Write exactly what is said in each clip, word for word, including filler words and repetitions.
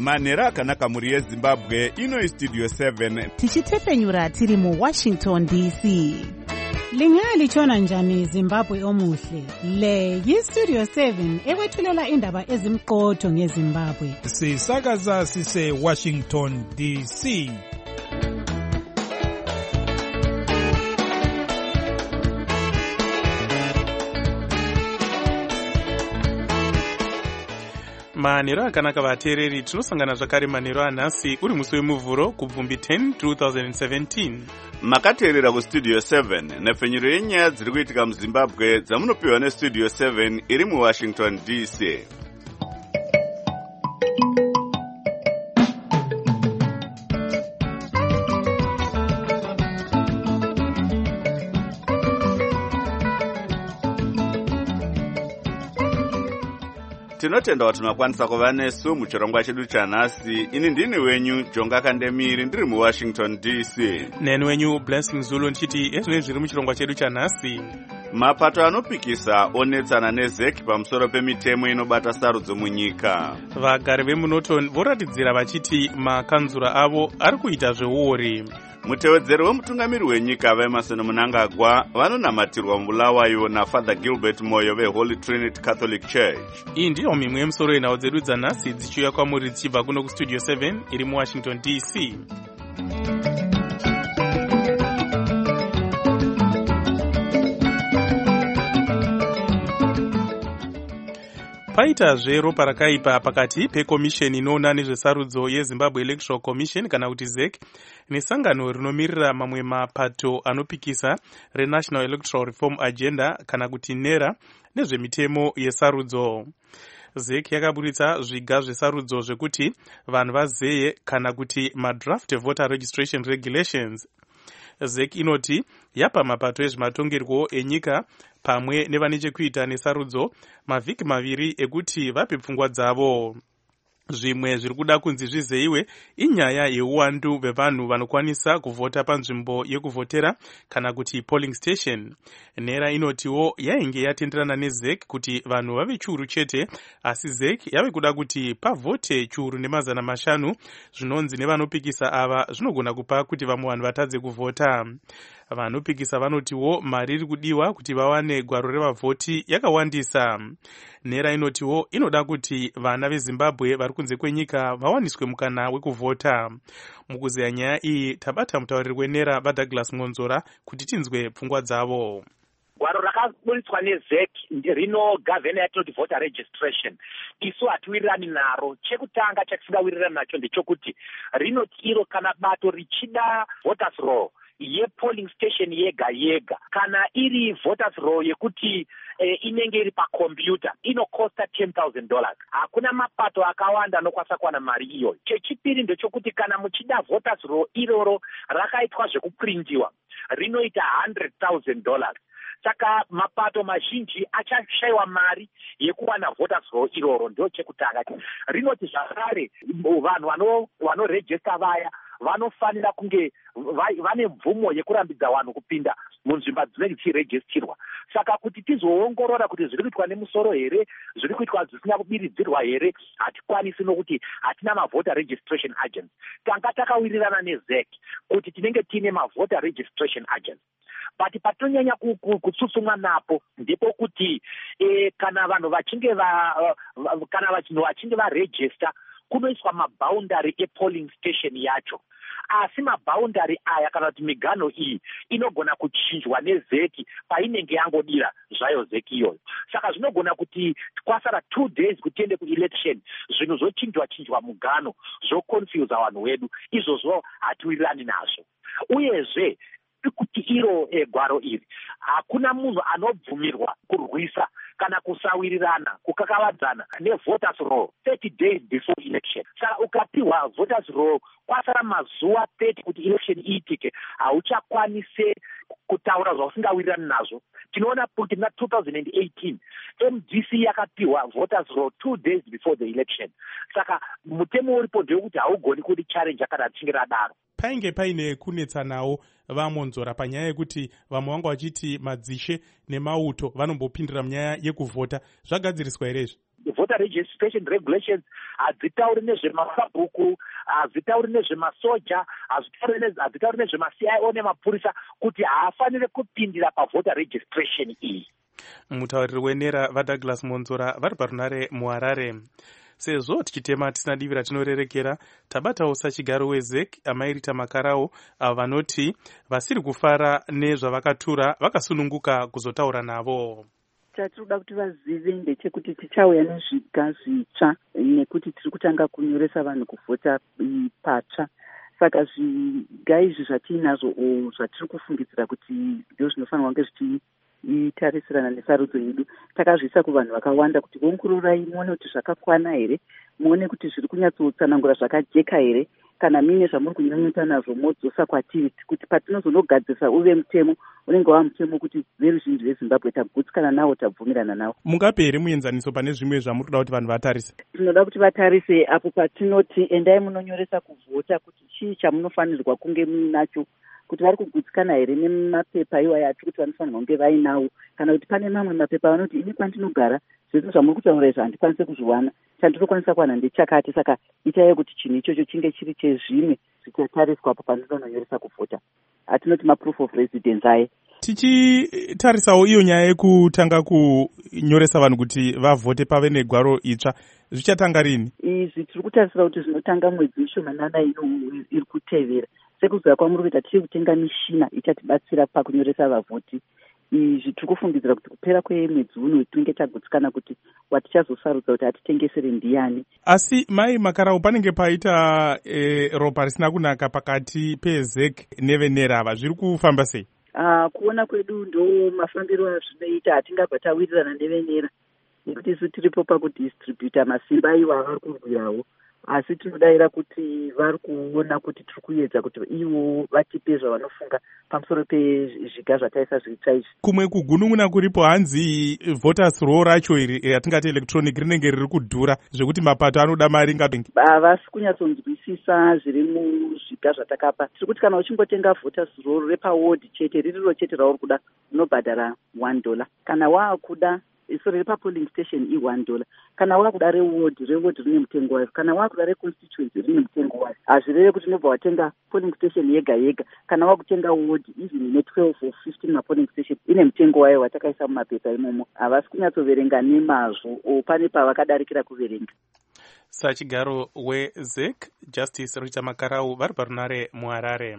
manhero akanaka mhuri yezimbabwe. Ino Studio seven tichitefenyura tiri muWashington D C. Lingalitshona njani Zimbabwe omuhle? Le yiStudio seven ekwethulela indaba ezimqotho ngeZimbabwe. Sisakaza sise Washington D C. Manhero akanaka vateereri, tinosangana zvakare manhero anhasi uri musi wemuvhuro kubvumbi ten twenty seventeen. Makateerera kuStudio seven nepfenyuro yenyaya dziri kuitika muZimbabwe dzamunopiwa neStudio seven iri muWashington D C. Tinotenda kuti makwanisa kuva nesu muchirongwa chedu chanhasi. Ini ndini wenyu Jonga Kandemiri ndiri muWashington D C. Neni wenyu Blessing Zulu nchiti ezvine zviri muchirongwa chedu chanhasi. Mapato anopikisa onetsana neZEC pamusoro pemitemo inobata sarudzo munyika. Vagari vemunoto voratidzira vachiti makanzura avo ari kuita zveuori. Mutevedzeri wemutungamiri wenyika vaEmerson Mnangagwa vanonamatirwa muBulawayo naFather Gilbert Moyo veHoly Trinity Catholic Church. Iyi ndiyo mimwe yemusoro yenhau dzedu dzanhasi dzichiuya kwamuri dzichibva kuno kuStudio seven iri muWashington D C. Paitazve ropa rakaipa pakati pekomisheni inoona nezvesarudzo yeZimbabwe Electoral Commission kana kuti ZEC nesangano rinomirira mamwe mapato anopikisa reNational Electoral Reform Agenda kana kuti NERA nezvemitemo yesarudzo. ZEC yakaburitsa zviga zvesarudzo zvekuti vanhu vazeye kana kuti madraft voter registration regulations. ZEC inoti yapa mapato ezvematongerwo enyika pamwe nevane chekuita nesarudzo mavhiki maviri ekuti vape pfungwa dzavo. Zvimwe zviri kuda kunzi zvizeyiwe inyaya yeuwandu hwevanhu vanokwanisa kuvhota panzvimbo yekuvhotera kana kuti polling station. NERA inotiwo yainge yatenderana neZEC kuti vanhu vave chiuru chete, asi ZEC yave kuda kuti pavhote chiuru nemazana mashanu zvinonzi nevanopikisa ava zvinogona kupa kuti vamwe vanhu vatadze kuvhota. Vanopikisa vanotiwo mari iri kudiwa kuti vawane gwaro revavhoti yakawandisa. NERA inotiwo inoda kuti vana veZimbabwe vari kunze kwenyika vawaniswe mukana wekuvhota. Mukuzeya nyaya iyi tabata mutauriri weNERA vaDouglas Ngonzora kuti tinzwe pfungwa dzavo. Gwaro rakaburitswa neZEC rinogavhena yatinoti voter registration. Isu hatiwirirani naro. Chekutanga chatisingawirirani nacho ndechokuti rinoti iro kana bato richida voters roll ye-polling station yega yega kana iri voters roll yekuti e, inenge iri pakombiyuta inokosta ten thousand dollars. Hakuna mapato akawanda anokwanisa kuwana mari iyo. Chechipiri ndechokuti kana muchida voters roll iroro rakaitwa zvekuprintiwa rinoita one hundred thousand dollars. Saka mapato mazhinji achashaiwa mari yekuwana voters roll iroro. Ndio chekutanga. Rinoti zvakare vanhu vanorejista vaya vanofanira kunge vane mvumo yekurambidza vanhu kupinda munzvimbo dzinenge dzichiregistirwa. Saka kuti tizoongorora kuti zviri kuitwa nemusoro here, zviri kuitwa zvisina kubiridzirwa here, hatikwanisi nokuti hatina mavoter registration agents. Tanga takawirirana neZEC kuti tinenge tiine mavoter registration agents. But patonyanya kutsutsumwa napo ndipo kuti e, kana vanhu vachinge va uh, kana vanhu vachinge varegister kunoiswa maboundary epolling station yacho. Asi maboundary aya kana kuti migano iyi inogona kuchinjwa neZEC painenge yangodira zvayo ZEC iyoyo. Saka zvinogona kuti kwasara two days kuti tiende kuelection zvinhu zvochinjwa chinjwa mugano zvoconfuse vanhu vedu. Izvozvo hatiwirirani nazvo. Uyezve kuti iro e, gwaro iri hakuna munhu anobvumirwa kurwisa kana kusawirirana kukakavadzana nevoters roll thirty days before election. Saka ukapiwa voters roll kwasara mazuva thirty kuti election iitike hauchakwanise kutaura zvausingawirirani nazvo. Tinoona kuti na two thousand eighteen M D C yakapiwa voters roll two days before the election. Saka mutemo uripo ndewekuti haugoni kuti challenge kana tichinge radaro. Painge paine kunetsanawo vamonzora panyaya yekuti vamwe vanga vachiti madzishe nemauto vanombopindira munyaya yekuvhota. Zvagadziriswa here izvi? voter registration regulations hadzitauri nezvemasabhuku, hadzitauri nezvemasoja, hadzitauri nezvema-C I O nemapurisa kuti haafanire kupindira pavoter registration iyi. Mutauriri wenera vaDouglas Monzora vari parunare muHarare. Sezvo tichitema tisina divi ratinorerekera, tabatawo sachigaro weZEC amairita makarawo avo vanoti vasiri kufara nezvavakatura vakasununguka kuzotaura navo. Chatinoda kuti vazive ndechekuti tichauya nezviga zvitsva nekuti tiri kutanga kunyoresa vanhu kuvhota patsva. Saka zviga izvi zvatiinazvo zvatiri kufungidzira kuti ndizvo zvinofanirwa kunge zvichitarisirana nesarudzo yedu, takazviisa kuvanhu vakawanda kuti ongororai muone kuti zvakakwana here, muone kuti zviri kunyatsotsanangura zvakajeka here, kana mine zvamuri kunyanyota nazvo modzosa kwatiri, kuti patinozonogadzisa uve mutemo unenge wava mutemo kuti veruzhinji veZimbabwe tagutsikana nawo, tabvumirana nawo. Mungape here muenzaniso pane zvimwe zvamuri kuda kuti vanhu vatarise? Tinoda kuti vatarise apo patinoti endai munonyoresa kuvhota kuti chii chamunofanirwa kunge munacho, kuti vari kugutsikana here nemapepa iwayo ati kuti vanofanirwa kunge vainawo, kana kuti pane mamwe mapepa vanoti ini kwandinogara zvese zvamuri kutaura izvo handikwanise kuzviwana, chandinokwanisa kuwana ndechakati. Saka itai kuti chinhu ichocho chinge chiri chezvimwe zvichatariswa apo pandinononyoresa kuvhota, atinoti maproof of residence aye. Tichitarisawo iyo nyaya yekutanga kunyoresa vanhu kuti vavhote pave negwaro itsva, zvichatanga rini? Izvi tiri kutarisira kuti zvinotanga mwedzi mishomanana ino iri kutevera. Sekuziva kwamuri kuita tiri kutenga mishina ichatibatsira pakunyoresa vavhoti. Izvi tiri kufungidzira kuti kupera kwemwedzi uno tinenge tagutsikana kuti watichazosarudza kuti atitengesere ndiani. Asi mai Makarawo, panenge paita e, ropa risina kunaka pakati peZEC nevenera ava, zviri kufamba sei? Uh, kuona kwedu ndo mafambiro azvinoita, hatingabva tawirirana nevenera nekuti isu tiripo pakudistributa masimba iwo avari kurwirawo, asi tinodavira kuti vari kuona kuti tiri kuedza kuti ivo vatipe zvavanofunga pamusoro pezviga zvataisa zvitsva izvi. Kumwe kugunun'una kuripo hanzi voters roll racho iri ratingati electronic rinenge riri kudhura zvekuti mapato anoda mari ngatongi. Havasi kunyatsonzwisisa zviri muzviga zvatakapa. Tiri kuti kana uchingotenga voters roll repaward chete, ririro chete rauri kuda, unobhadhara one dollar. Kana waakuda sorry repapolling station i one dollar. Kana wakuda reward, reward rine mutengo wayo. Kana wakuda reconstituency rine mutengo wayo. Hazvireve kuti unobva watenga polling station yega yega. Kana wakutenga ward even ne twelve or fifteen mapolling station ine mutengo wayo watakaisa mumapepa imomo. Havasi kunyatsoverenga nemazvo, o pane pavakadarikira kuverenga. Sachigaro weZEC Justice Rita Makarawo vari parunare muHarare.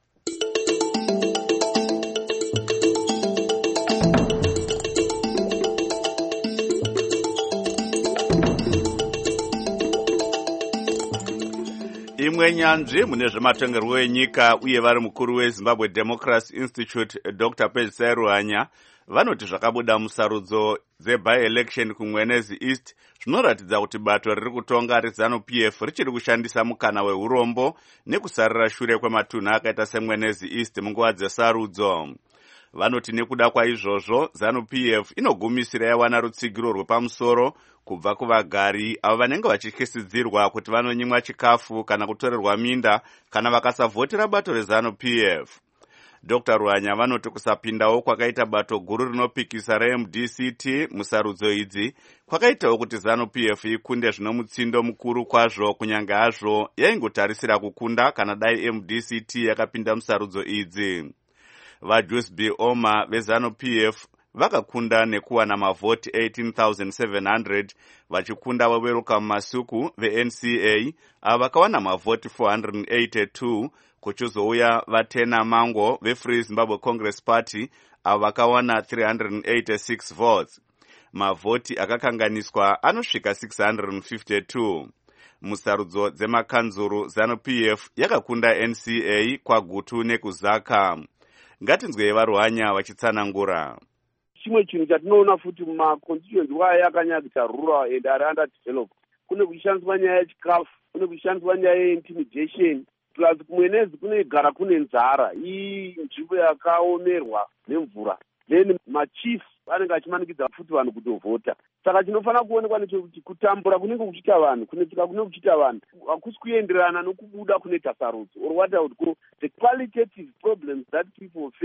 Imwe nyanzvi mune zvematongerwo enyika uye vari mukuru weZimbabwe Democracy Institute Doctor Pedzisai Ruhanya vanoti zvakabuda musarudzo dzeby-election kuMwenezi East zvinoratidza kuti bato riri kutonga reZANU-P F richiri kushandisa mukana weurombo nekusarira shure kwematunhu akaita seMwenezi East munguva dzesarudzo. Vanoti nekuda kwaizvozvo ZANU-P F inogumisira yawana rutsigiro rwepamusoro kubva kuvagari avo vanenge vachityisidzirwa kuti vanonyimwa chikafu kana kutorerwa minda kana vakasavhotera bato reZANU-P F. Doctor Ruhanya vanoti kusapindawo kwakaita bato guru rinopikisa reM D C T musarudzo idzi kwakaitawo kuti ZANU-P F ikunde zvino mutsindo mukuru kwazvo, kunyange hazvo yaingotarisira kukunda kana dai M D C T yakapinda musarudzo idzi. VaJuice B. Oma veZANU-P F vakakunda nekuwana mavhoti eighteen thousand seven hundred vachikunda vaWelcome Masuku veN C A ava vakawana mavhoti four hundred eighty-two, kuchizouya vaTena Mango veFree Zimbabwe Congress Party ava vakawana three hundred eighty-six votes. Mavhoti akakanganiswa anosvika six hundred fifty-two. Musarudzo dzemakanzuru ZANU-P F yakakunda N C A kwaGutu nekuzaka. Ngatinzwe vaRuhanya vachitsanangura. Chimwe chinhu chatinoona futi mumaconstituency waya yakanyadzisa rural and ari underdeveloped, kune kuchishandiswa nyaya yechikafu, kune kuchishandiswa nyaya yeintimidation, plus kuMwenezi kunogara kune nzara, iyi nzvimbo yakaomerwa nemvura, then machief anenge achimanikidza futi vanhu kutovhota. Saka chinofanira kuonekwa nechekuti kutambura kunenge kuchiita vanhu, kunetika kunenge kuchiita vanhu hakusi kuenderana nokubuda kunoita sarudzo, or what I would call the qualitative problems that people face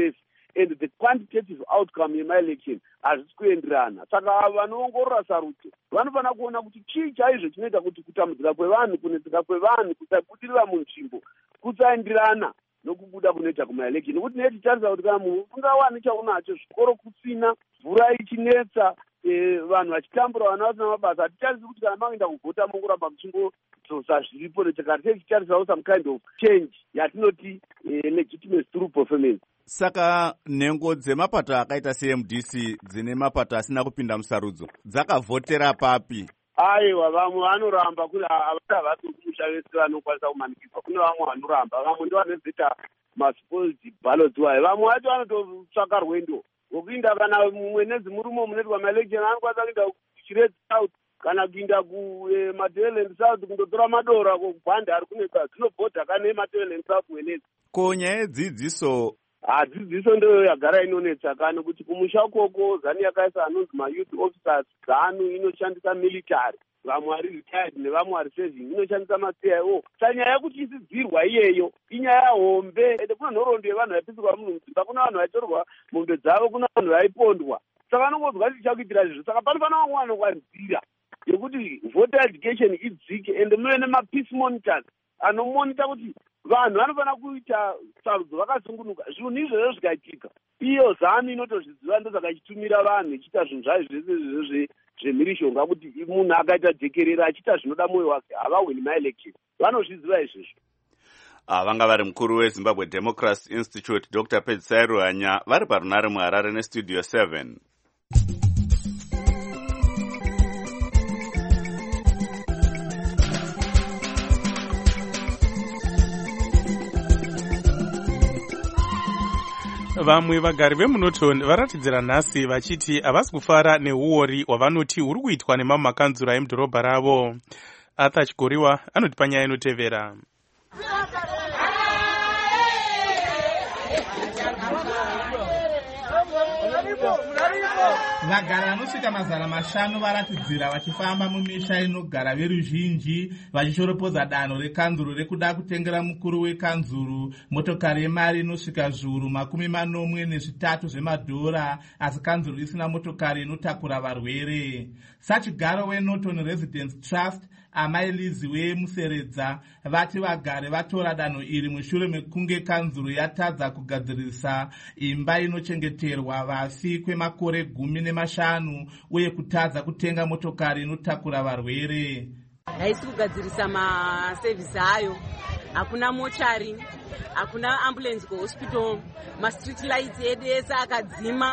and the quantitative outcome yemaelection hazvisi kuenderana. Saka vanoongorora sarudzo vanofanira kuona kuti chii chaizvo chinoita kuti kutambudzika kwevanhu, kunetseka kwevanhu, kusabudirira munzvimbo kusaenderana nokubuda kunoita kumaelection. Nokuti netitarisa kuti kana munhu ungawani chaunacho, zvikoro kusina, mvura ichinetsa, eh, vanhu vachitambura vana vasina mabasa, hatitarisi kuti kana maenda kuvhota mongoramba muchingozosa zviripo, netikati tichitarisawo some kind of change yatinoti eh, legitimacy through performance. Saka nhengo dzemapato akaita se-M D C dzine mapato asina kupinda musarudzo dzakavhotera papi? Aiwa, vamwe vanoramba kuti havasi kumusha vese vanokwanisa kumanikizwa. Kune vamwe vanoramba, vamwe ndo vanozoita maspoiled ballots wayo. Vamwe vacho vanototsvaka rwendo rwokuinda, kana mwenezi murimo munoitwa maelection anokwanisa kuinda kuChirezi South kana kuinda kuMatabeleland South kundotora madora kubhanda ari kuneka dzinobhodha kane Matabeleland South mwenezi. Ko nyaya yedzidziso hadzidziso ndo yagara inonetsa, kana kuti kumusha ukoko zanu yakaisa anonzi mayouth officers, zanu inoshandisa military, vamwe vari retired nevamwe vari serving, inoshandisa ma-C I O. Sanyaya yekuti isidzirwa iyeyo inyaya hombe, ende kuna nhoroondo yevanhu vaipisirwa munhu mudzimba, kuna vanhu vaitorwa mombe dzavo, kuna vanhu vaipondwa. Saka vanongodzwa kuti tichakuitira zvizvo. Saka panofanira vamwe vanokwanzira yekuti voter education idzike, ende muve nema-peace monitors anomonita kuti vanhu vanofanira kuita sarudzo vakasungunuka. Zvinhu izvozvo zvikaitika, iyo zanu inotozviziva, ndo saka ichitumira vanhu ichiita zvinhu zvayo zvese zvemhirishonga, kuti munhu akaita jekerera achiita zvinoda mwoyo wake havahwini maelection, vanozviziva izvozvo. Vanga vari mukuru weZimbabwe Democracy Institute Doctor Pedzisai Ruhanya vari parunare muHarare nestudio seven. Vamwe vagari vemunoton varatidzira nhasi vachiti havasi kufara neuori hwavanoti huri kuitwa nemamakanzura emudhorobha ravo. Arthur Chigoriwa anotipa nyaya inotevera. Vagari vanosvika mazana mashanu varatidzira vachifamba mumisha inogara veruzhinji vachishoropodza danho rekanzuru rekuda kutengera mukuru wekanzuru motokari yemari inosvika zviuru makumi manomwe nezvitatu zvemadhora, asi kanzuru isina motokari inotakura varwere. Sachigaro weNorton Residence Trust Amai Lizi weMuseredza vati vagari vatora danho iri mushure mekunge kanzuru yatadza kugadzirisa imba inochengeterwa vafi kwemakore gumi nemashanu uye kutadza kutenga motokari inotakura varwere. Haisi kugadzirisa masevhisi ayo, hakuna mochari, hakuna ambulance kuhospital, ma-street lights edu ese akadzima.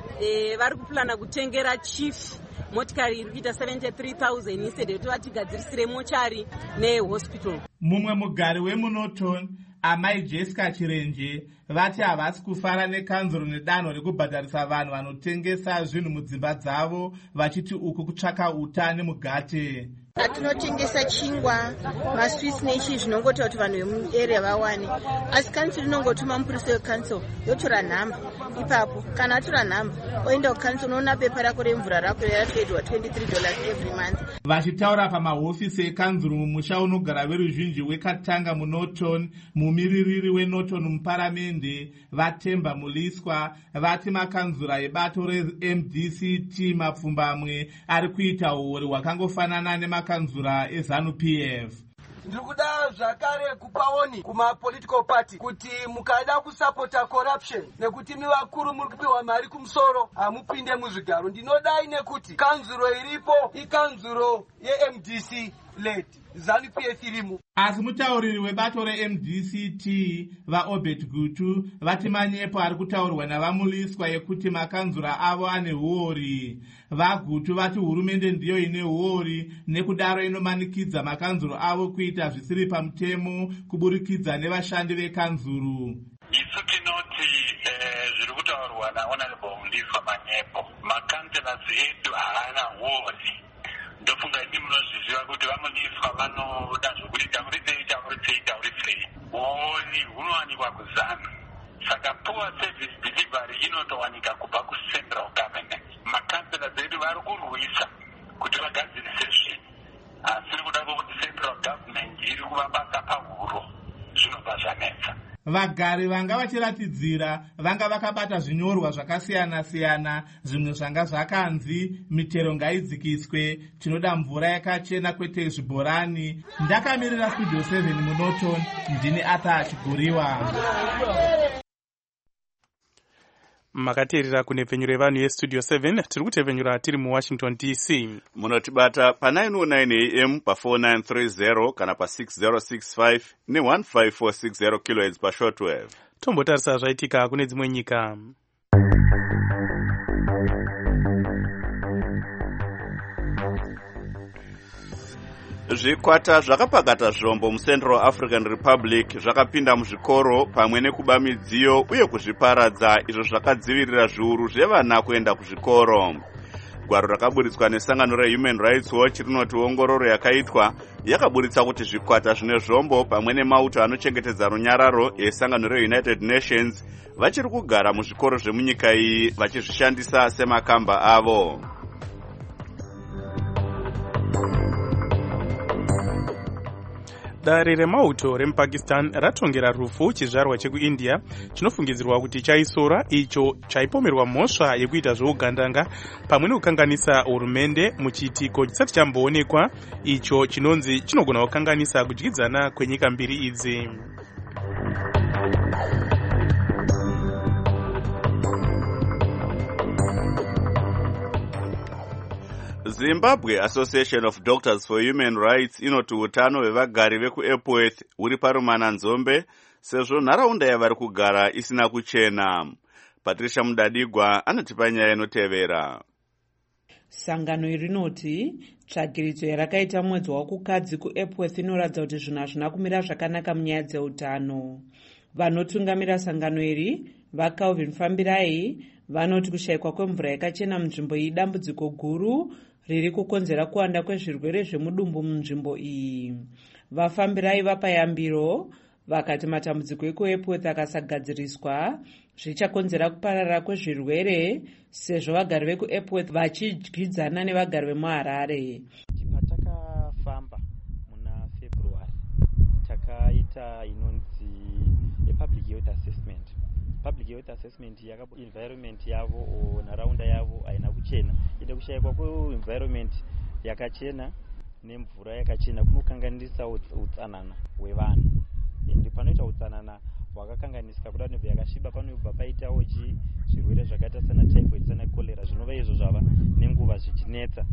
E, vari kuplana kutengera chief motikari iri kuita seventy-three thousand instead yekuti vatigadzirisire mochari nehospital. Mumwe mugari wemuNorton Amai Jessica Chirenje vati havasi kufara nekanzuro nedanho rekubhadharisa vanhu vanotengesa zvinhu mudzimba dzavo, vachiti uku kutsvaka uta nemugate. Atinotengesa chingwa, maswisi nechi zvinongota kuti vanhu vemuarea vawane, asi kansuru inongotuma mupurisi wekansuru yotora nhamba. Ipapo kana atora nhamba oenda kukansuru unoona pepa rako remvura rako ratedwa twenty-three dollars every month. Vachitaura pamahofisi ekanzuru mumusha unogara veruzhinji wekatanga muNorton, mumiririri weNorton muparamende Vatemba Muliswa vati makanzura ebato re-M D C T mapfumbamwe ari kuita uori hwakangofanana nemakanzura eZANU P F. Ndikuda zvakare kupaoni kuma political party kuti mukada kusapota corruption nekuti mivakuru muri kupiwa mari kumusoro hamupinde muzvigaro. Ndinodai nekuti kanzuro iripo ikanzuro ye-M D C led ZANU P F irimu. Asi mutauriri webato re-M D C T vaObert Gutu vati manyepo ari kutaurwa navamuliswa yekuti makanzura avo ane huori. VaGutu vati hurumende ndiyo ine huori nekudaro inomanikidza makanzuro avo kuita zvisiri pamutemo kuburikidza nevashandi vekanzuru. Isu tinoti zviri kutaurwa naHonorable Muliswa manyepo, makansela edu haana huori. Ndofunga ini munozviziva kuti vamuliswa vanoda zvokuti taurisei taurisei taurisei. Huori hunowanikwa kuZANU. Saka poor service delivery inotowanika kubva kucentral government. Makansela edu vari kurwisa kuti vagadzirise zvinhu, asi iri kuda kuti central government iri kuvabasa pahuro, zvinobva zvanetsa. vagari vanga vachiratidzira vanga vakabata zvinyorwa zvakasiyana-siyana, zvimwe zvanga zvakanzi mitero ngaidzikiswe, tinoda mvura yakachena kwete zvibhorani. Ndakamirira Studio seven muNorton, ndini Arthur Chiguriwa. Makateerera kunepfenyuro yevanhu yestudio seven. Tiri kutepfenyura tiri muWashington D C. Munotibata pa nine oh nine A M pa four nine three zero kana pa six zero six five ne one five four six zero kilohertz pa shortwave. Tombotarisa zvaitika kune dzimwe nyika. Zvikwata zvakapakata zvombo muCentral African Republic zvakapinda muzvikoro pamwe nekuba midziyo uye kuzviparadza, izvo zvakadzivirira zviuru zvevana kuenda kuzvikoro. Gwaro rakaburitswa nesangano reHuman Rights Watch rinoti ongororo yakaitwa yakaburitsa kuti zvikwata zvine zvombo pamwe nemauto anochengetedza runyararo esangano reUnited Nations vachiri kugara muzvikoro zvemunyika iyi vachizvishandisa semakamba avo. Dare remauto remuPakistan ratongera rufu chizvarwa chekuIndia chinofungidzirwa kuti chaisora, icho chaipomerwa mhosva yekuita zvougandanga pamwe nekukanganisa hurumende muchiitiko chisati chamboonekwa, icho chinonzi chinogona kukanganisa kudyidzana kwenyika mbiri idzi. Zimbabwe Association of Doctors for Human Rights inoti utano hwevagari vekuEpworth huri parumananzombe sezvo nharaunda yavari kugara isina kuchena. Patricia Mudadigwa anotipa nyaya inotevera. Sangano iri rinoti tsvagiridzo yarakaita mwedzi wakukadzi kuEpworth inoratidza kuti zvinhu hazvina kumira zvakanaka munyaya dzeutano. Vanotungamira sangano iri vaCalvin Fambirai vanoti kushayikwa kwemvura yakachena munzvimbo iyi dambudziko guru riri kukonzera kuwanda kwezvirwere zvemudumbu munzvimbo iyi. Vafambirai vapa yambiro vakati matambudziko ekuEpworth akasagadziriswa zvichakonzera kuparara kwezvirwere sezvo vagari vekuEpworth vachidyidzana nevagari vemuHarare. Patakafamba muna February takaita inonzi public health assessment. Public health assessment yaka environment yavo o nharaunda yavo haina kuchena. Ende kushayikwa kweenvironment yakachena nemvura yakachena kunokanganisa utsanana hwevanhu. Ende panoita utsanana hwakakanganisika kuda kuti yakasviba panobva paitawo chi zvirwere zvakaita sana typhoid sana cholera zvinova izvo zvava nenguva zvichinetsa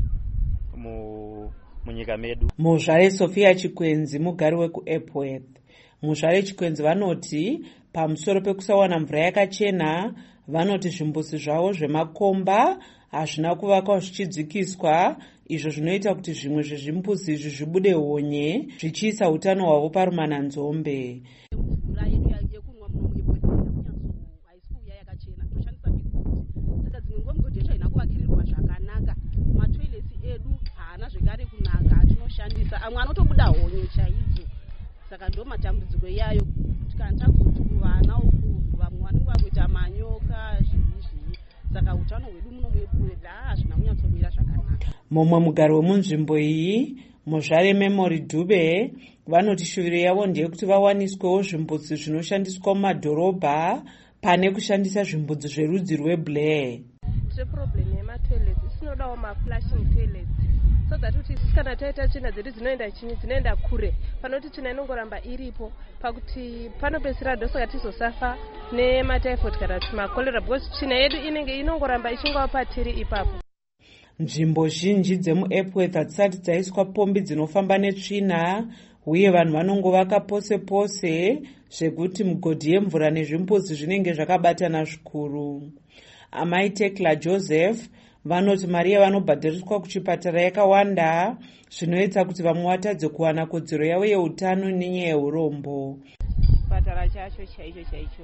mu munyika medu. Muzvare Sophia Chikwenzi mugari wekuEpworth. Muzvare Chikwenzi vanoti pamusoro pekusawana mvura yakachena, vanoti zvimbuzi zvavo zvemakomba hazvina kuvakwa zvichidzikiswa, izvo zvinoita kuti zvimwe zvezvimbuzi izvi zvibude honye zvichiisa utano hwavo parumananzombe. Mvura yedu yekunwa munomu haisi kuuya yakachena, toshandisa migodhi. Saka dzimwe nguva migodhi yacho haina kuvakirirwa zvakanaka. Matoilets edu haana zvekare kunaka atinoshandisa, amwe anotobuda honye chaidzo. Saka ndo matambudziko iyayo kuti kana takuti kuvana uku vamwe vanenge vakuita manyoka zvii zvii. Saka utano hwedu muno muEpworth hazvina kunyatsomira zvakanaka. Mumwe mugari wemunzvimbo iyi, Muzvare Memory Dube, vanoti shuviro yavo ndeyekuti vawaniswewo zvimbuzi zvinoshandiswa mumadhorobha pane kushandisa zvimbuzi zverudzi rweBlair. Tine problem yematoilets, sinodawo maflushing toilets. So that kuti kana taita tsvina dzedu dzinoenda chini dzinoenda kure, panoti tsvina inongoramba iripo pakuti panopedzisira ndosaka tizosafa nematyphoid kana kuti makolera because tsvina yedu inenge inongoramba ichingova patiri ipapo. Nzvimbo zhinji dzemuEpworth hadzisati dzaiswa pombi dzinofamba netsvina, uye vanhu vanongovaka pose pose zvekuti migodhi yemvura nezvimbuzi zvinenge zvakabatana zvikuru. Amai Tekla Joseph vanoti mari yavanobhadhariswa kuchipatara yakawanda, zvinoita kuti vamwe vatadze kuwana kodzero yavo yeutano nenyaya yeurombo. Chipatara chacho chaicho chaicho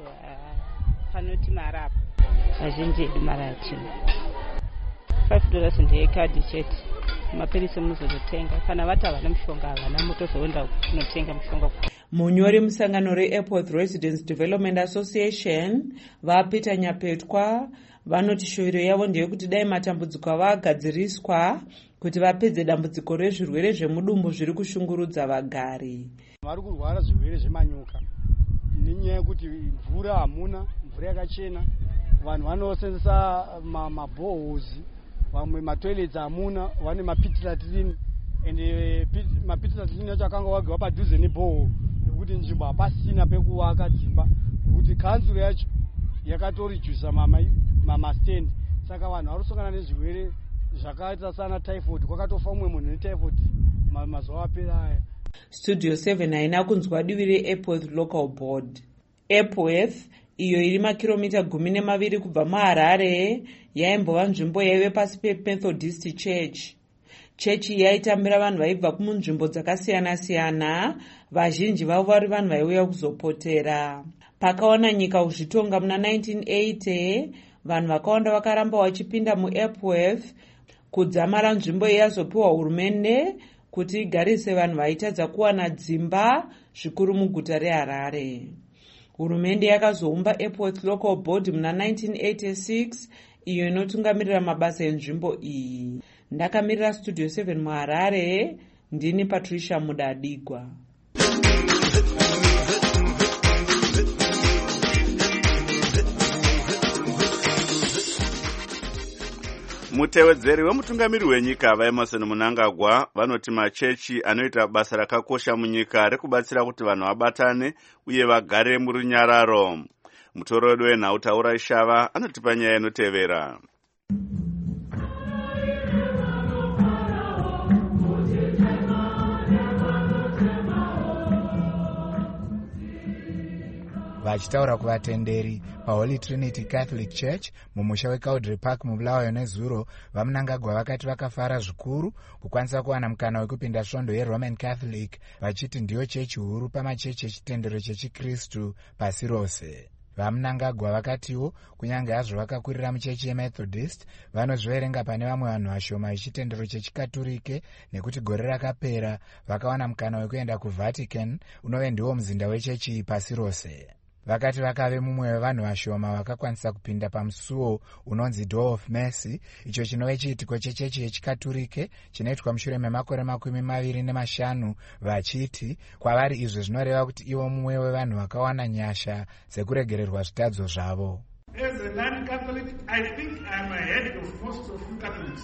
panoti marapa azhinji edu mari achina. five dollars ndeyekadhi chete, mapirisi munozotenga kana vati havana mushonga havana mutozoenda kunotenga mushonga. Munyori musangano reEpworth Residents Development Association vaPeter Nyapetwa vanoti shuviro yavo ndeyekuti dai matambudziko avagadziriswa kuti vapedze dambudziko rezvirwere zvemudumbu zviri kushungurudza vagari. Vari kurwara zvirwere zvemanyoka nenyaya yekuti mvura hamuna, mvura yakachena. Vanhu vanosenzesa mabohozi, vamwe matoilets hamuna, vane mapit latrine, ende mapit latrine acho akanga wagwa padhuze neboho nekuti nzvimbo hapasina pekuwaka dzimba, nekuti kanzuro yacho yakatoredusa mamastand. Saka vanhu varosongana nezvirwere zvakaita sana typhoid, kwakatofa mumwe munhu netyphoid mazuva apera aya. Studio seven haina kunzwa divi reEpworth Local Board. Epworth, iyo iri makiromita gumi nemaviri kubva muHarare, yaimbova nzvimbo yaive pasi peMethodist Church. Chechi yaitambira vanhu vaibva kumunzvimbo dzakasiyana-siyana, vazhinji vavo vari vanhu vaiuya kuzopotera. Pakaona nyika kuzvitonga muna nineteen eighty, vanhu vakawanda vakaramba vachipinda muEpworth kudzamara nzvimbo yazopiwa hurumende kuti igarise vanhu vaitadza kuwana dzimba zvikuru muguta reHarare. Hurumende yakazoumba Epworth Local Board muna nineteen eighty-six, iyo inotungamirira mabasa enzvimbo iyi. Ndakamirira Studio seven muHarare, ndini Patricia Mudadigwa. Mutevedzeri wemutungamiri wenyika vaEmerson Mnangagwa vanoti machechi anoita basa rakakosha munyika rekubatsira kuti vanhu vabatane uye vagare murunyararo. Mutorodi wenhau Taura Ishava anotipa nyaya inotevera. Vachitaura kuvatenderi paHoly Trinity Catholic Church mumusha weCowdray Park mubulawayo nezuro, vaMnangagwa vakati vakafara zvikuru kukwanisa kuwana mukana wekupinda svondo yeRoman Catholic, vachiti ndiyo chechi huru pamachechi echitendero chechikristu pasi rose. VaMnangagwa vakatiwo kunyange hazvo vakakurira muchechi yeMethodist, vanozviverenga pane vamwe vanhu vashoma vechitendero chechikaturike, nekuti gore rakapera vakawana mukana wekuenda kuVatican, unove ndiwo muzinda wechechi pasi rose. Vakati vakave mumwe wevanhu vashoma vakakwanisa kupinda pamusuo unonzi Door of Mercy, icho chinove chiitiko chechechi yechikaturike chinoitwa mushure memakore makumi maviri nemashanu, vachiti kwavari izvo zvinoreva kuti ivo mumwe wevanhu vakawana nyasha dzekuregererwa zvitadzo zvavo. As a non-Catholic, I think I'm ahead of most of you Catholics.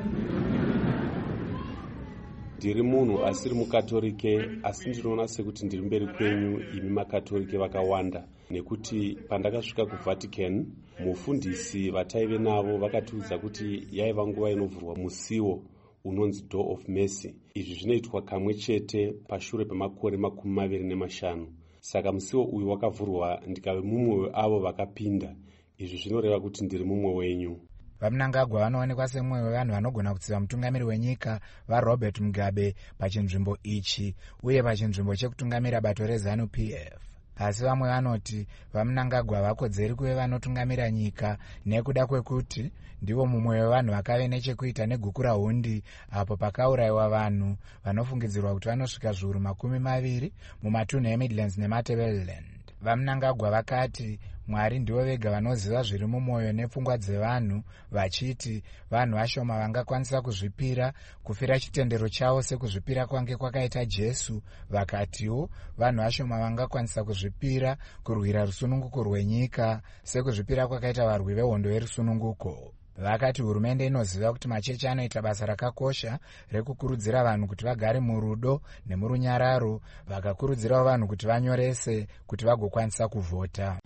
Ndiri munhu asiri mukatorike, asi ndinoona sekuti ndiri mberi kwenyu imi makatorike vakawanda, nekuti pandakasvika kuVatican, mufundisi vataive navo vakatiudza kuti yaiva nguva inovhurwa musiwo unonzi Door of Mercy. Izvi zvinoitwa kamwe chete pashure pemakore makumi maviri nemashanu. Saka musiwo uyu wakavhurwa ndikave mumwe weavo vakapinda. Izvi zvinoreva kuti ndiri mumwe wenyu. VaMnangagwa vanoonekwa semumwe wevanhu vanogona kutsiva mutungamiri wenyika vaRobert Mugabe pachinzvimbo ichi uye pachinzvimbo chekutungamira bato reZANU P F. Asi vamwe vanoti vaMnangagwa vakodzeri kuve vanotungamira nyika nekuda kwekuti ndivo mumwe wevanhu vakave nechekuita negukura hundi apo pakaurayiwa vanhu vanofungidzirwa kuti vanosvika zviuru makumi maviri mumatunhu eMidlands neMatabeleland. VaMnangagwa vakati Mwari ndivo vega vanoziva zviri mumwoyo nepfungwa dzevanhu, vachiti vanhu vashoma vangakwanisa kuzvipira kufira chitendero chavo sekuzvipira kwange kwakaita Jesu. Vakatiwo vanhu vashoma vangakwanisa kuzvipira kurwira rusununguko rwenyika sekuzvipira kwakaita varwi vehondo yerusununguko. Vakati hurumende inoziva kuti machechi anoita basa rakakosha rekukurudzira vanhu kuti vagare murudo nemurunyararo, vakakurudzirawo vanhu kuti vanyorese kuti vagokwanisa kuvhota.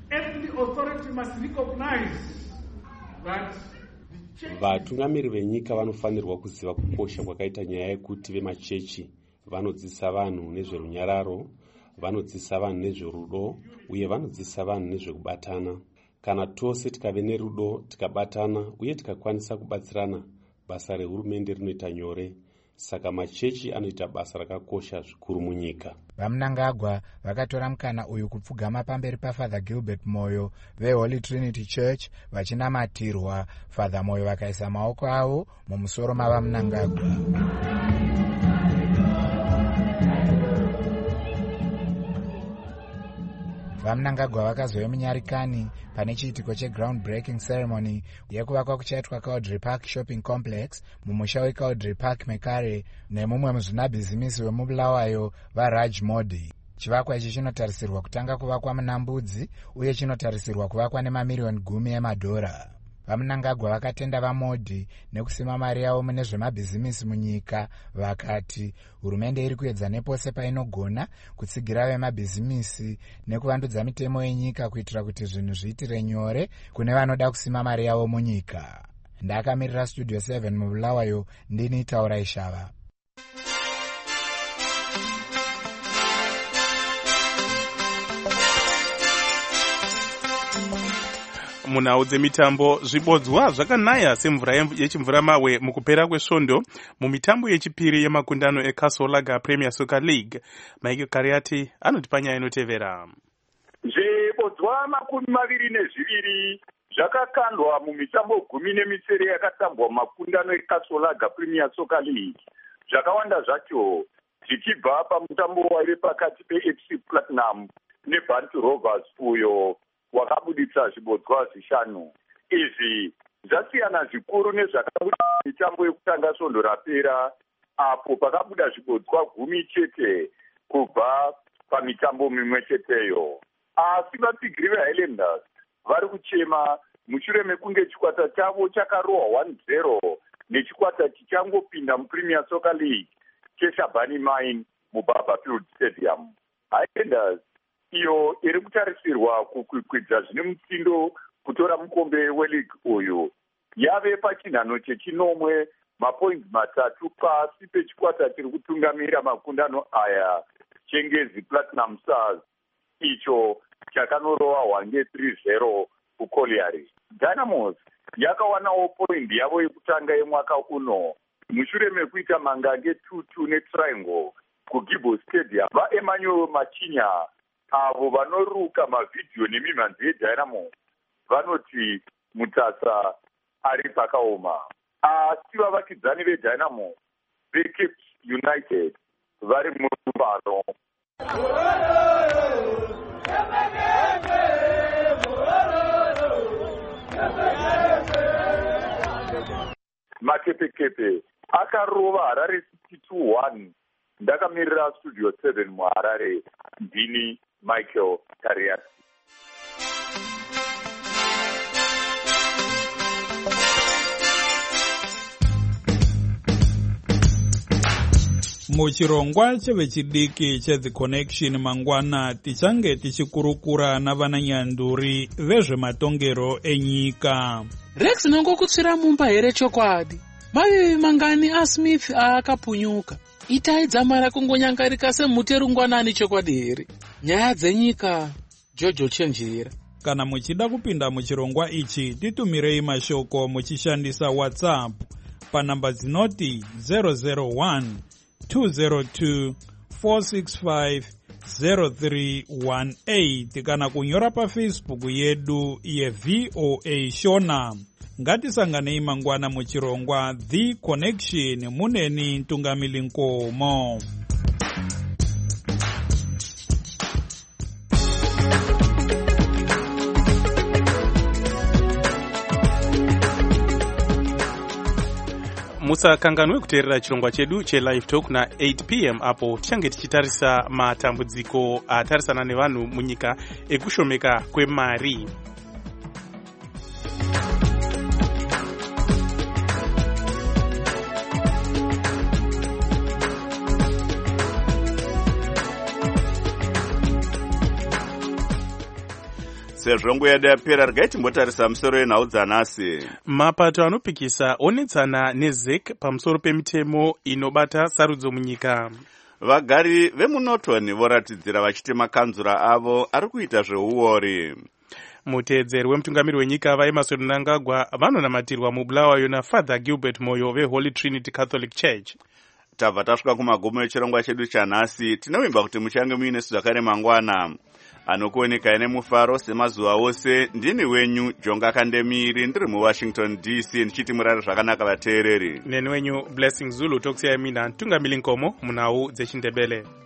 Vatungamiri venyika vanofanirwa kuziva kukosha kwakaita nyaya yekuti vemachechi vanodzidzisa vanhu nezverunyararo, vanodzidzisa vanhu nezverudo uye vanodzidzisa vanhu nezvekubatana. Kana tose tikave nerudo, tikabatana uye tikakwanisa kubatsirana, basa rehurumende rinoita nyore. Saka machechi anoita basa rakakosha zvikuru munyika. VaMnangagwa vakatora mukana uyu kupfugama pamberi paFather Gilbert Moyo veHoly Trinity Church vachinamatirwa. Father Moyo vakaisa maoko avo mumusoro mavaMnangagwa. VaMnangagwa vakazove munyarikani pane chiitiko cheground breaking ceremony yekuvakwa kuchaitwa Cowdray Park Shopping Complex mumusha weCowdray Park Mekare nemumwe muzvinabhizimisi wemubulawayo vaRaj Modi. chivakwa ichi chinotarisirwa kutanga kuvakwa muna Mbudzi uye chinotarisirwa kuvakwa nemamiriyoni gumi emadhora. Vamunangagwa vakatenda vaModhi nekusima mari yavo mune zvemabhizimisi munyika, vakati hurumende iri kuedza nepose painogona kutsigira vemabhizimisi nekuvandudza mitemo yenyika kuitira kuti zvinhu zviitire nyore kune vanoda kusima mari yavo munyika. Ndakamirira Studio seven mubulawayo, ndini Taura Ishava. Munhau dzemitambo, zvibodzwa zvakanaya semvura yechimvura mawe mukupera kwesvondo mumitambo yechipiri yemakundano eCastle Premier Soccer League. Michael Kariati anoti panyaya inotevera. Zvibodzwa makumi maviri nezviviri zvakakandwa mumitambo gumi nemisere yakatambwa mumakundano eCastle Premier Soccer League. Zvakawanda zvacho zvichibva pamutambo waive pakati peF C Platinum neBantu Rovers uyo wakabuditsa zvibodzwa zvishanu. Izvi zvasiyana zvikuru nezvakabuda mitambo yekutanga svondo rapera, apo pakabuda zvibodzwa gumi chete kubva pamitambo mimwe cheteyo. Asi vatsigiri veHighlanders vari kuchema mushure mekunge chikwata chavo chakarohwa one zero nechikwata chichangopinda muPremier Soccer League cheShabani Mine muBarberfield Stadium. Highlanders iyo iri kutarisirwa kukwikwidza zvine mutsindo kutora mukombe weleague uyu yave pachinhano chechinomwe mapoints matatu pasi pechikwata chiri kutungamira makundano aya Chengezi Platinum Stars, icho chakanorova three zero kuColliery. Dynamos yakawanawo point yavo yekutanga yemwaka uno mushure mekuita mangange two two neTriangle kuGibo Stadium. VaEmmanuel Machinya avo vanoruka mavhidhiyo nemimhanzi yeDynamo vanoti Mutasa ari pakaoma. Asi vavakidzani veDynamo veCape United vari murubano. Makepekepe akarova Harare City two one. Ndakamirira Studio seven muHarare, ndini Michael Kariati. Muchirongwa chevechidiki cheThe Connection mangwana tichange tichikurukura navananyanduri vezvematongero enyika. Rex nongokutsvira mumba here chokwadi. Mavivi mangani aSmith akapunyuka. Itai dzamara kungonyangarika semuterungwanani chokwadi here. Nyaya dzenyika, Jojo Chenjera. Kana muchida kupinda muchirongwa ichi, titumirei mashoko muchishandisa WhatsApp panamba dzinoti zero zero one two zero two four six five zero three one eight kana kunyora paFacebook yedu yeV O A Shona. Ngatisanganei mangwana muchirongwa The Connection muneni Ntungamili Nkomo. musakanganwe kuteerera chirongwa chedu chelive talk na eight p m apo tichange tichitarisa matambudziko atarisana nevanhu munyika ekushomeka kwemari. Sezvo nguva yedu yapera, regai timbotarisa musoro wenhau dzanhasi. Mapato anopikisa onetsana neZEC pamusoro pemitemo inobata sarudzo munyika. Vagari vemuNorton voratidzira vachiti makanzura avo ari kuita zveuori. Muteedzeri wemutungamiri wenyika vaEmmerson Mnangagwa vanonamatirwa mubulawayo naFather Gilbert Moyo veHoly Trinity Catholic Church. Tabva tasvika kumagumo echirongwa chedu chanhasi. Tinovimba kuti muchange muine zvakare mangwana. Anokuoneka ine mufaro semazuva ose. Ndini wenyu Jonga Kandemiri, ndiri muWashington D C ndichiti murare zvakanaka vateereri. Neni wenyu Blessing Zulu tokusiyai mina Ntungamili Nkomo munhau dzechiNdebele.